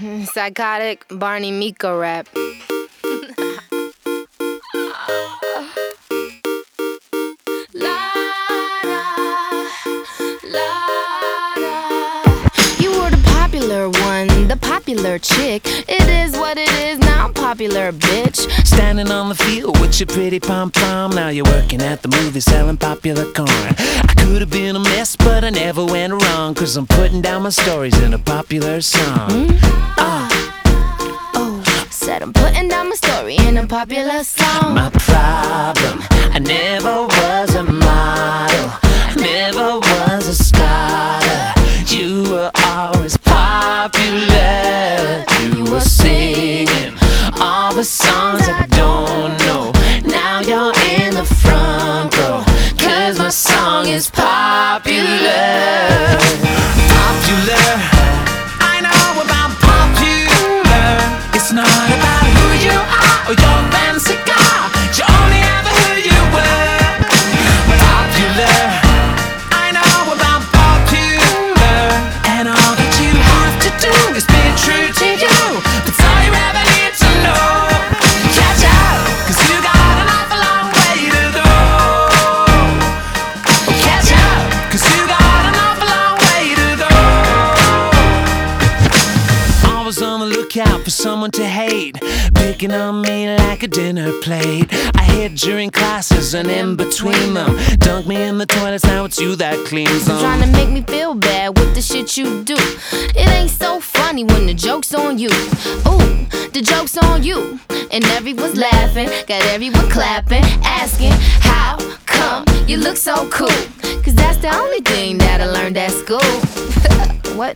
Psychotic Barney Miko rap. You were the popular one, the popular chick. It is what it is, now I'm popular, bitch. Standing on the field with your pretty pom-pom. Now you're working at the movie selling popular corn. I could have been a mess, but I never went wrong, 'cause I'm putting down my stories in a popular song. Said I'm putting down my story in a popular song. My problem, I never was a model, I never was a scholar. You were always popular. You were singing all the songs I don't know. Now you're in the front row, 'cause my song is popular. Popular, I know about popular. It's not about who you are or your fancy car. You only ever who you were. Popular, I know about popular. And all that you have to do is be true to you. That's all you ever need to know. Catch up, 'cause you got an awful long way to go. Catch up, 'cause you got an awful long way to go. Always on the lookout for someone to hate, picking on me like a dinner plate. I hid during classes and in between them. Dunk me in the toilets, now it's you that cleans them. Trying to make me feel bad with the shit you do. It ain't so funny when the joke's on you. Ooh, the joke's on you. And everyone's laughing, got everyone clapping, asking how come you look so cool. 'Cause that's the only thing that I learned at school. What?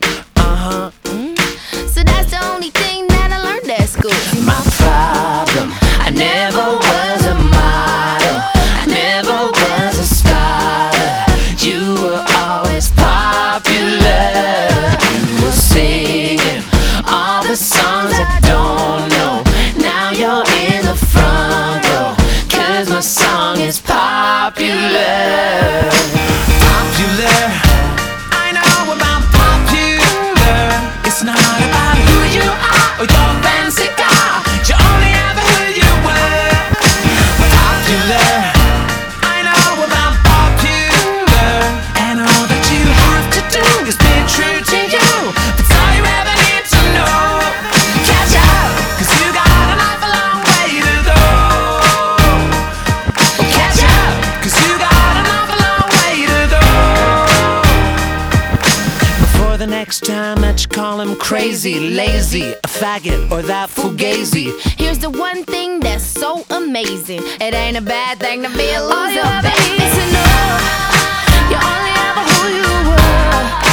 So that's the only thing that I learned at school. My problem, I never was a model, I never was a scholar. You were always popular. You were singing all the songs I don't know. Now you're in the front row, 'cause my song is popular. Popular, I know about popular. It's not about who you are or your fancy car. You only ever who you were. Popular, I know about popular. And all that you have to do is be true to you. That's all you ever need to know. Catch up, 'cause you got an awful long way to go. Catch up, 'cause you got an awful long way to go. Before the next time that you call him crazy, lazy, a faggot, or that fugazi, Here's the one thing that's so amazing. It ain't a bad thing to be a loser, All you ever baby. need to know, you're only ever who you were.